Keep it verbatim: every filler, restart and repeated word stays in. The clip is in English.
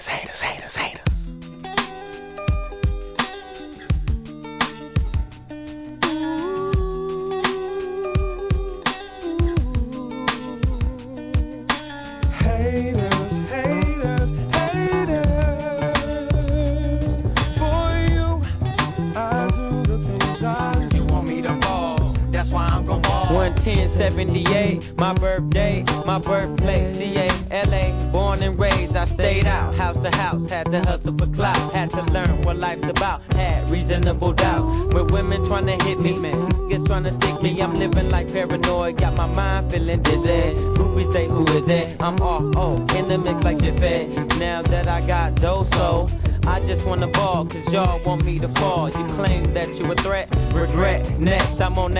haters, haters, haters, haters. Haters, haters, haters. For you, I do the things I do. You want me to fall, that's why I'm gon' ball. one ten seventy-eight, my birthday, my birthplace, C A L A, born and raised, I stayed out, house to house, had to hustle for clout, had to learn what life's about, had reasonable doubt, with women trying to hit me, niggas trying to stick me, I'm living like paranoid, got my mind feeling dizzy, groupies say who is it, I'm all oh, in the mix like Jiffy, now that I got dough so, I just wanna ball, cause y'all want me to fall, you claim that you a threat, regrets, next I'm on that